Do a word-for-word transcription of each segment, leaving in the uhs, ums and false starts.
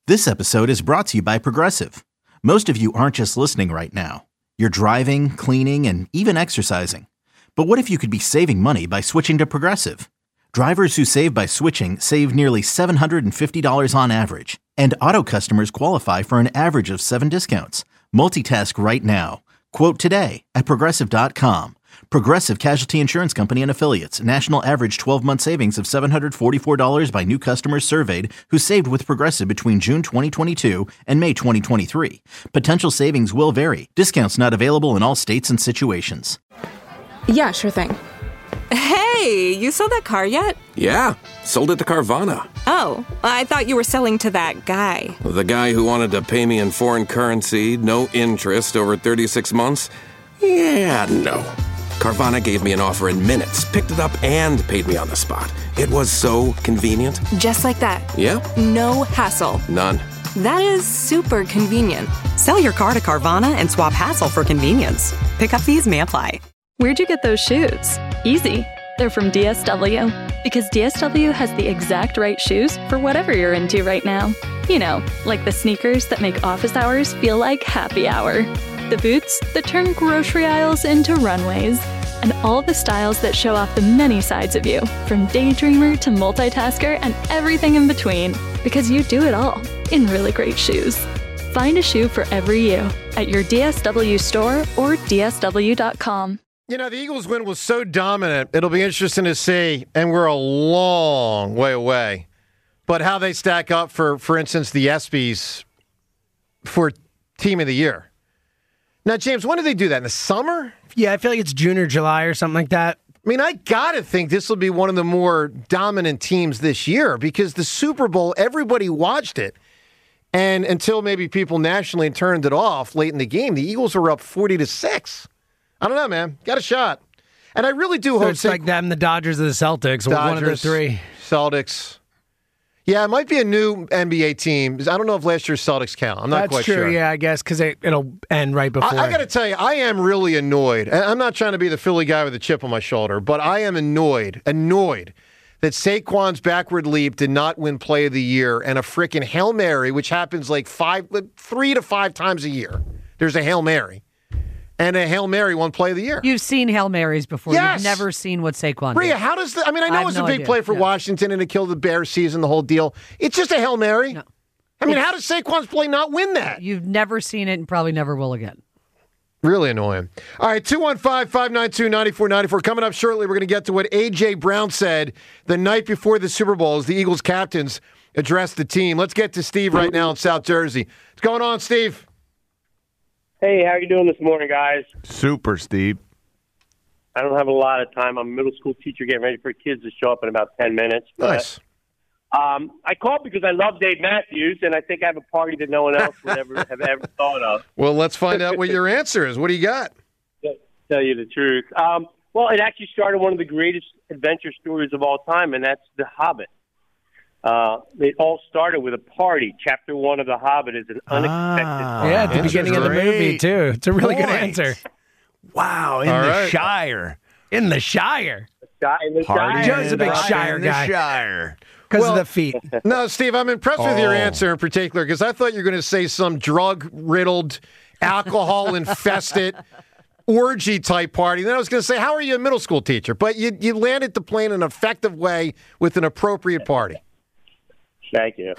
This episode is brought to you by Progressive. Most of you aren't just listening right now. You're driving, cleaning, and even exercising. But what if you could be saving money by switching to Progressive? Drivers who save by switching save nearly seven hundred fifty dollars on average. And auto customers qualify for an average of seven discounts. Multitask right now. Quote today at Progressive dot com. Progressive Casualty Insurance Company and Affiliates. National average twelve-month savings of seven hundred forty-four dollars by new customers surveyed who saved with Progressive between June twenty twenty-two and May twenty twenty-three. Potential savings will vary. Discounts not available in all states and situations. Yeah, sure thing. Hey, you sold that car yet? Yeah, sold it to Carvana. Oh, I thought you were selling to that guy. The guy who wanted to pay me in foreign currency, no interest, over thirty-six months? Yeah, no. Carvana gave me an offer in minutes, picked it up, and paid me on the spot. It was so convenient. Just like that. Yep. No hassle. None. That is super convenient. Sell your car to Carvana and swap hassle for convenience. Pickup fees may apply. Where'd you get those shoes? Easy. They're from D S W. Because D S W has the exact right shoes for whatever you're into right now. You know, like the sneakers that make office hours feel like happy hour. The boots that turn grocery aisles into runways. And all the styles that show off the many sides of you, from daydreamer to multitasker and everything in between. Because you do it all in really great shoes. Find a shoe for every you at your D S W store or D S W dot com. You know, the Eagles' win was so dominant, it'll be interesting to see, and we're a long way away, but how they stack up for, for instance, the ESPYs for Team of the Year. Now, James, when do they do that? In the summer? Yeah, I feel like it's June or July or something like that. I mean, I got to think this will be one of the more dominant teams this year because the Super Bowl, everybody watched it. And until maybe people nationally turned it off late in the game, the Eagles were up forty to six. I don't know, man. Got a shot. And I really do so hope... It's Sa- like them, the Dodgers, or the Celtics. Dodgers, one of the three. Celtics. Yeah, it might be a new N B A team. I don't know if last year's Celtics count. I'm not That's quite true, sure. Yeah, I guess, because it, it'll end right before. I, I got to tell you, I am really annoyed. And I'm not trying to be the Philly guy with a chip on my shoulder, but I am annoyed, annoyed that Saquon's backward leap did not win Play of the Year and a freaking Hail Mary, which happens like five, three to five times a year. There's a Hail Mary. And a Hail Mary won Play of the Year. You've seen Hail Marys before. Yes. You've never seen what Saquon did. Rhea, how does the, I mean, I know I it was no a big idea. play for yeah. Washington and it killed the Bears season, the whole deal. It's just a Hail Mary. No. I mean, It's, how does Saquon's play not win that? You've never seen it and probably never will again. Really annoying. All right, two one five, five nine two, nine four nine four. Coming up shortly, we're going to get to what A J. Brown said the night before the Super Bowl as the Eagles captains addressed the team. Let's get to Steve right now in South Jersey. What's going on, Steve? Hey, how you doing this morning, guys? Super, Steve. I don't have a lot of time. I'm a middle school teacher getting ready for kids to show up in about ten minutes. But, Nice. Um, I called because I love Dave Matthews, and I think I have a party that no one else would ever have ever thought of. Well, let's find out what your answer is. What do you got? To tell you the truth. Um, well, it actually started one of the greatest adventure stories of all time, and that's The Hobbit. Uh, it all started with a party. Chapter one of The Hobbit is an unexpected Ah, party. yeah, at the beginning of the movie, too. It's a really good Point. answer. Wow, in All the right. Shire. In the Shire. In the Party Shire. Joe's a big in Shire the guy. Shire. Because Well- of the feet. No, Steve, I'm impressed with your Oh. answer in particular because I thought you were going to say some drug-riddled, alcohol-infested, orgy-type party. Then I was going to say, how are you a middle school teacher? But you, you landed the plane in an effective way with an appropriate party. Thank you.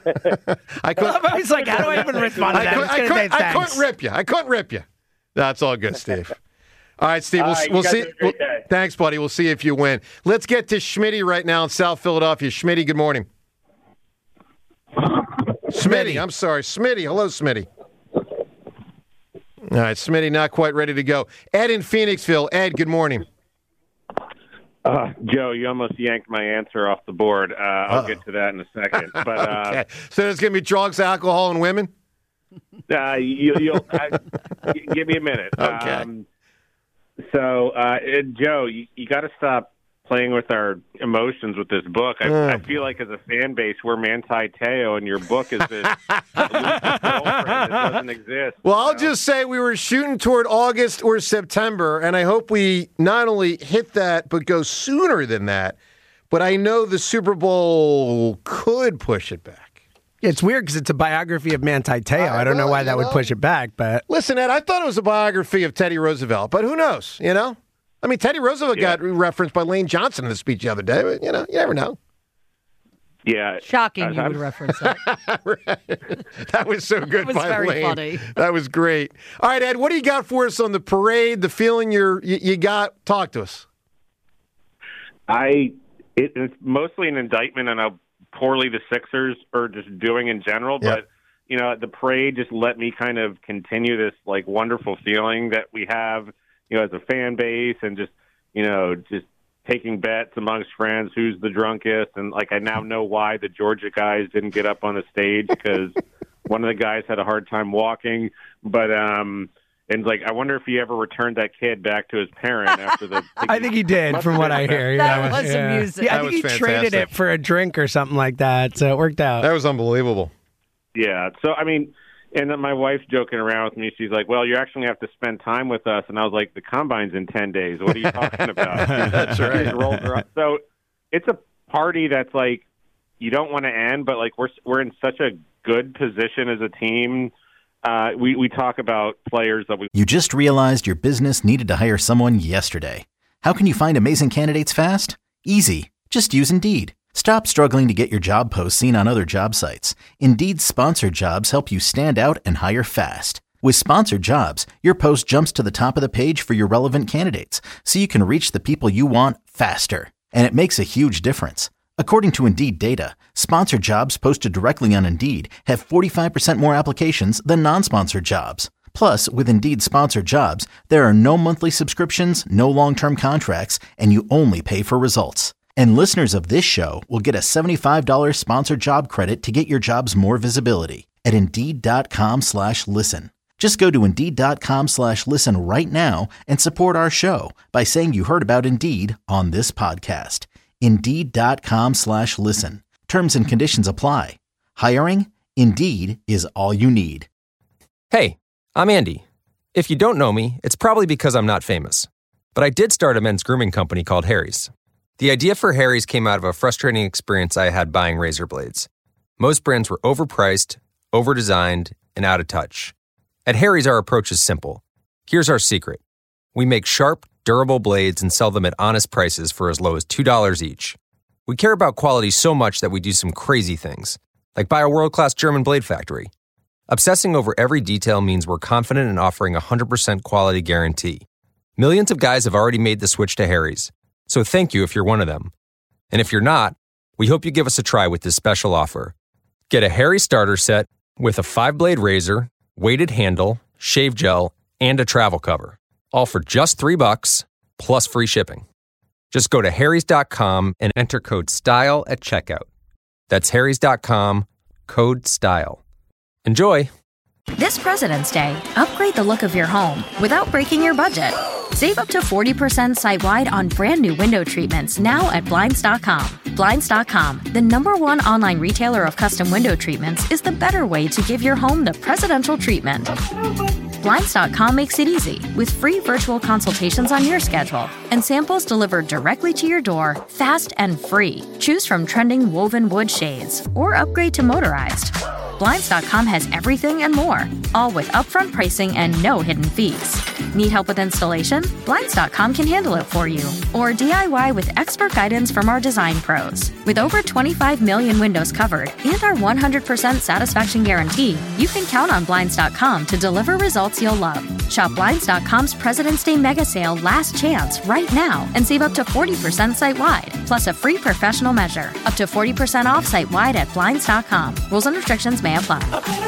I couldn't, I was like, how do I even respond to I, that? could, I'm just I, gonna say couldn't, I thanks. couldn't rip you. I couldn't rip you. That's all good, Steve. All right, Steve. All We'll, right, you we'll guys see. have a great day. Thanks, buddy. We'll see if you win. Let's get to Schmitty right now in South Philadelphia. Schmitty, good morning. Smitty, I'm sorry. Smitty. Hello, Smitty. All right, Smitty, not quite ready to go. Ed in Phoenixville. Ed, good morning. Uh, Joe, you almost yanked my answer off the board. Uh, I'll Uh-oh. get to that in a second. But uh, Okay. So there's going to be drugs, alcohol, and women? uh, you, you'll uh, g- give me a minute. Okay. Um, so, uh, it- Joe, you, you got to stop playing with our emotions with this book. I, Oh. I feel like as a fan base, we're Manti Te'o, and your book is this elusive girlfriend that doesn't exist. Well, I'll just say we were shooting toward August or September, and I hope we not only hit that, but go sooner than that. But I know the Super Bowl could push it back. It's weird because it's a biography of Manti Te'o. I, I don't well, know why that know, would push it back, but listen, Ed, I thought it was a biography of Teddy Roosevelt, but who knows? You know, I mean, Teddy Roosevelt yeah. got referenced by Lane Johnson in the speech the other day. But, you know, you never know. Yeah, shocking. I, you would reference that. That was so good. That was by very Lane. funny. That was great. All right, Ed, what do you got for us on the parade? The feeling you're you, you got? Talk to us. I it, it's mostly an indictment on how poorly the Sixers are just doing in general, yeah. but you know, the parade just let me kind of continue this like wonderful feeling that we have, you know, as a fan base, and just you know just. taking bets amongst friends who's the drunkest, and like I now know why the Georgia guys didn't get up on the stage because one of the guys had a hard time walking. But um, and like I wonder if he ever returned that kid back to his parent after the. I think he did, from what I hear. That yeah. was yeah. amusing. Yeah, I that think he fantastic. traded it for a drink or something like that, so it worked out. That was unbelievable. Yeah. So I mean. And then my wife's joking around with me. She's like, well, you actually have to spend time with us. And I was like, the combine's in ten days. What are you talking about? That's right. So it's a party that's like, you don't want to end, but like we're we're in such a good position as a team. Uh, we, we talk about players that we... You just realized your business needed to hire someone yesterday. How can you find amazing candidates fast? Easy. Just use Indeed. Stop struggling to get your job posts seen on other job sites. Indeed's sponsored jobs help you stand out and hire fast. With sponsored jobs, your post jumps to the top of the page for your relevant candidates, so you can reach the people you want faster. And it makes a huge difference. According to Indeed data, sponsored jobs posted directly on Indeed have forty-five percent more applications than non-sponsored jobs. Plus, with Indeed sponsored jobs, there are no monthly subscriptions, no long-term contracts, and you only pay for results. And listeners of this show will get a seventy-five dollars sponsored job credit to get your jobs more visibility at Indeed.com slash listen. Just go to Indeed.com slash listen right now and support our show by saying you heard about Indeed on this podcast. Indeed.com slash listen. Terms and conditions apply. Hiring? Indeed is all you need. Hey, I'm Andy. If you don't know me, it's probably because I'm not famous. But I did start a men's grooming company called Harry's. The idea for Harry's came out of a frustrating experience I had buying razor blades. Most brands were overpriced, overdesigned, and out of touch. At Harry's, our approach is simple. Here's our secret. We make sharp, durable blades and sell them at honest prices for as low as two dollars each. We care about quality so much that we do some crazy things, like buy a world-class German blade factory. Obsessing over every detail means we're confident in offering a one hundred percent quality guarantee. Millions of guys have already made the switch to Harry's. So thank you if you're one of them. And if you're not, we hope you give us a try with this special offer. Get a Harry starter set with a five-blade razor, weighted handle, shave gel, and a travel cover. All for just three bucks, plus free shipping. Just go to harrys dot com and enter code STYLE at checkout. That's harrys dot com, code STYLE. Enjoy! This President's Day, upgrade the look of your home without breaking your budget. Save up to forty percent site-wide on brand new window treatments now at Blinds dot com. Blinds dot com, the number one online retailer of custom window treatments, is the better way to give your home the presidential treatment. Blinds dot com makes it easy with free virtual consultations on your schedule and samples delivered directly to your door, fast and free. Choose from trending woven wood shades or upgrade to motorized. Blinds dot com has everything and more, all with upfront pricing and no hidden fees. Need help with installation? Blinds dot com can handle it for you. Or D I Y with expert guidance from our design pros. With over twenty-five million windows covered and our one hundred percent satisfaction guarantee, you can count on Blinds dot com to deliver results you'll love. Shop Blinds dot com's President's Day Mega Sale Last Chance right now and save up to forty percent site-wide, plus a free professional measure. Up to forty percent off site-wide at Blinds dot com. Rules and restrictions may apply.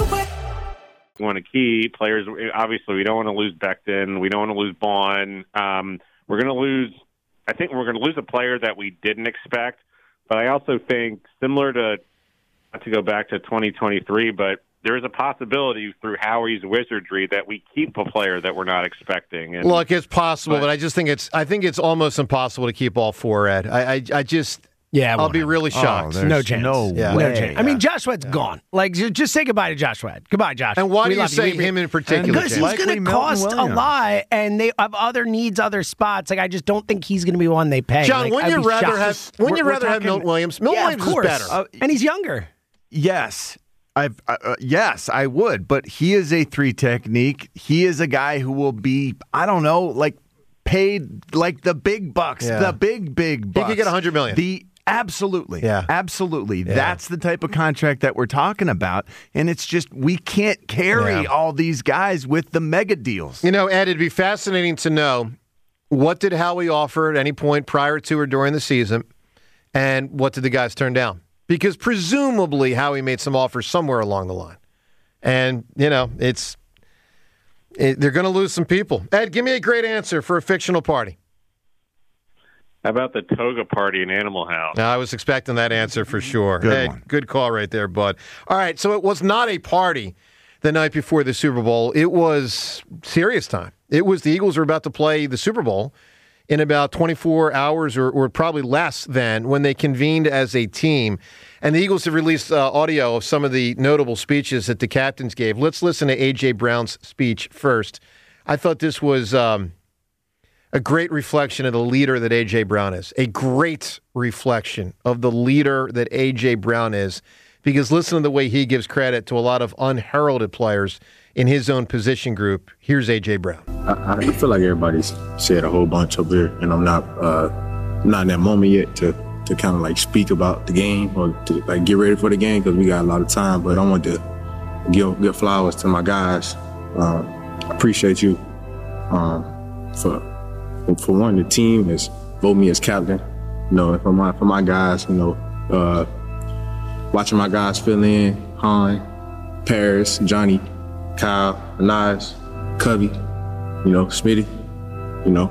We want to keep players. Obviously, we don't want to lose Becton. We don't want to lose Bond. Um, we're going to lose. I think we're going to lose a player that we didn't expect. But I also think, similar to, not to go back to twenty twenty-three, but there is a possibility through Howie's wizardry that we keep a player that we're not expecting. And, Look, it's possible, but, but I just think it's. I think it's almost impossible to keep all four. Ed, I, I, I just. Yeah, I'll be really shocked. Oh, no chance. No yeah. way. No chance. I mean, Josh Sweat's yeah. gone. Like, just say goodbye to Josh Sweat. Goodbye, Josh. And why we do you say you. him in particular? Because he's going to cost a lot, and they have other needs, other spots. Like, I just don't think he's going to be one they pay. John, like, wouldn't you rather shocked. have? Wouldn't you rather have Milton Williams? Milton yeah, Williams of course. is better, uh, and he's younger. Yes. I've, uh, yes, I would, but he is a three technique. He is a guy who will be, I don't know, like paid like the big bucks, Yeah. the big, big bucks. He could get one hundred million dollars. The Absolutely. Yeah. Absolutely. Yeah. That's the type of contract that we're talking about. And it's just, we can't carry Yeah. all these guys with the mega deals. You know, Ed, it'd be fascinating to know, what did Howie offer at any point prior to or during the season, and what did the guys turn down? Because presumably Howie made some offers somewhere along the line. And, you know, it's it, they're going to lose some people. Ed, give me a great answer for a fictional party. How about the toga party in Animal House? I was expecting that answer for sure. Good Ed, one. Good call right there, bud. All right, so it was not a party the night before the Super Bowl. It was serious time. It was the Eagles were about to play the Super Bowl in about twenty-four hours or, or probably less than when they convened as a team. And the Eagles have released uh, audio of some of the notable speeches that the captains gave. Let's listen to A J. Brown's speech first. I thought this was um, a great reflection of the leader that A J. Brown is. A great reflection of the leader that A J. Brown is. Because listen to the way he gives credit to a lot of unheralded players in his own position group. Here's A J. Brown. I, I feel like everybody's said a whole bunch up here, and I'm not uh, not in that moment yet to to kind of like speak about the game or to like get ready for the game because we got a lot of time. But I want to give give flowers to my guys. Uh, I appreciate you um, for for one. The team has voted me as captain. You know, for my for my guys, you know, uh, watching my guys fill in, Han, Paris, Johnny, Kyle, Anais, Cubby, you know, Smitty, you know.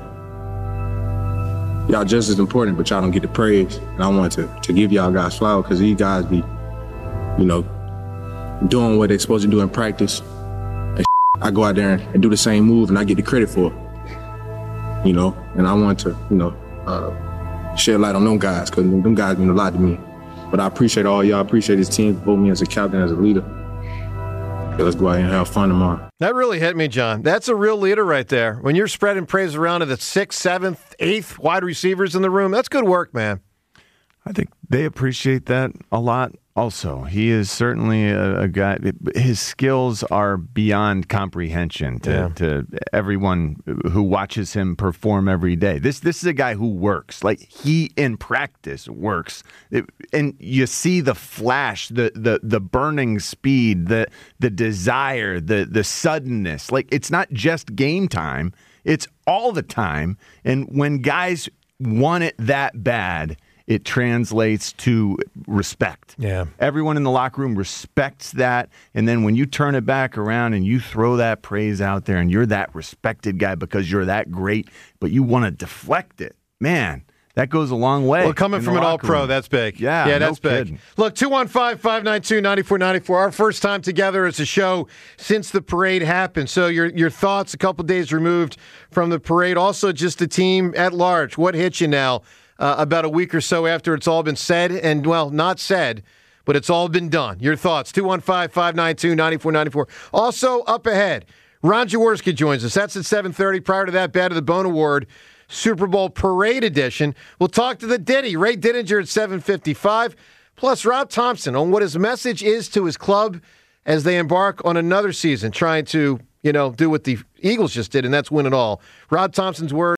Y'all just as important, but y'all don't get the praise. And I want to, to give y'all guys flowers because these guys be, you know, doing what they're supposed to do in practice. And I go out there and, and do the same move and I get the credit for it, you know. And I want to, you know, uh, shed light on them guys because them guys mean a lot to me. But I appreciate all y'all. I appreciate this team for voting me as a captain, as a leader. So let's go out and have fun tomorrow. That really hit me, John. That's a real leader right there. When you're spreading praise around to the sixth, seventh, eighth wide receivers in the room, that's good work, man. I think they appreciate that a lot also. He is certainly a, a guy, his skills are beyond comprehension to, Yeah. to everyone who watches him perform every day. This this is a guy who works. Like, he in practice works. It, and you see the flash, the the the burning speed, the the desire, the the suddenness. Like, it's not just game time, it's all the time. And when guys want it that bad, it translates to respect. Yeah. Everyone in the locker room respects that. And then when you turn it back around and you throw that praise out there and you're that respected guy because you're that great, but you want to deflect it, man, that goes a long way. Well, coming in from the an locker all-pro, room. that's big. Yeah, yeah, no that's big. kidding. Look, two one five, five nine two, nine four nine four, our first time together as a show since the parade happened. So your your thoughts a couple days removed from the parade. Also, just the team at large. What hits you now? Uh, about a week or so after it's all been said, and, well, not said, but it's all been done. Your thoughts, two one five, five nine two, nine four nine four. Also, up ahead, Ron Jaworski joins us. That's at seven thirty. Prior to that, Bat of the Bone Award, Super Bowl Parade Edition. We'll talk to the Diddy, Ray Dittinger, at seven fifty-five. Plus, Rob Thompson on what his message is to his club as they embark on another season, trying to, you know, do what the Eagles just did, and that's win it all. Rob Thompson's word.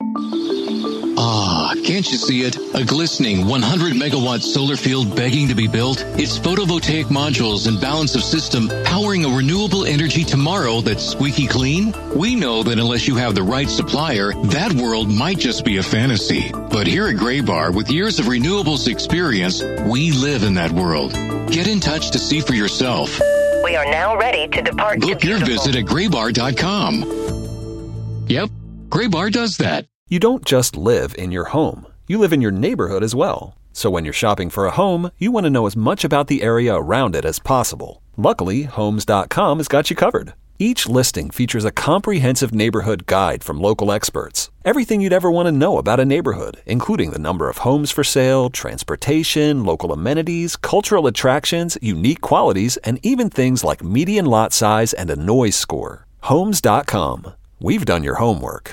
Ah, can't you see it? A glistening one hundred megawatt solar field begging to be built? Its photovoltaic modules and balance of system powering a renewable energy tomorrow that's squeaky clean? We know that unless you have the right supplier, that world might just be a fantasy. But here at Graybar, with years of renewables experience, we live in that world. Get in touch to see for yourself. We are now ready to depart. Book your visit at graybar dot com. Yep, Graybar does that. You don't just live in your home. You live in your neighborhood as well. So when you're shopping for a home, you want to know as much about the area around it as possible. Luckily, Homes dot com has got you covered. Each listing features a comprehensive neighborhood guide from local experts. Everything you'd ever want to know about a neighborhood, including the number of homes for sale, transportation, local amenities, cultural attractions, unique qualities, and even things like median lot size and a noise score. Homes dot com. We've done your homework.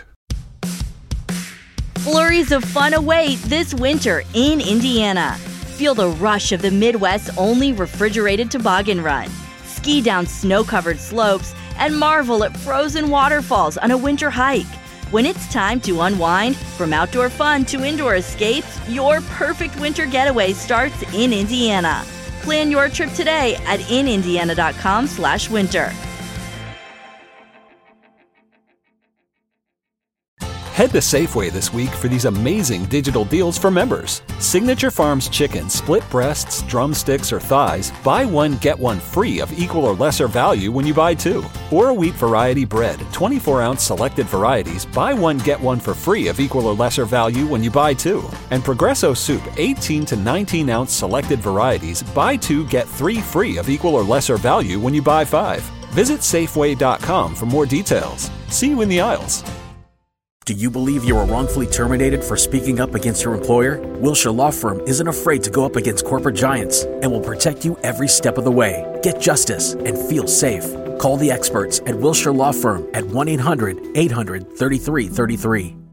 Flurries of fun await this winter in Indiana. Feel the rush of the Midwest's only refrigerated toboggan run. ski down snow-covered slopes, and marvel at frozen waterfalls on a winter hike. When it's time to unwind, from outdoor fun to indoor escapes, your perfect winter getaway starts in Indiana. Plan your trip today at in indiana dot com slash winter. Head to Safeway this week for these amazing digital deals for members. Signature Farms chicken, split breasts, drumsticks, or thighs, buy one, get one free of equal or lesser value when you buy two. Or a wheat variety bread, twenty-four ounce selected varieties, buy one, get one for free of equal or lesser value when you buy two. And Progresso soup, eighteen to nineteen ounce selected varieties, buy two, get three free of equal or lesser value when you buy five. Visit Safeway dot com for more details. See you in the aisles. Do you believe you were wrongfully terminated for speaking up against your employer? Wilshire Law Firm isn't afraid to go up against corporate giants and will protect you every step of the way. Get justice and feel safe. Call the experts at Wilshire Law Firm at one eight hundred eight hundred thirty-three thirty-three.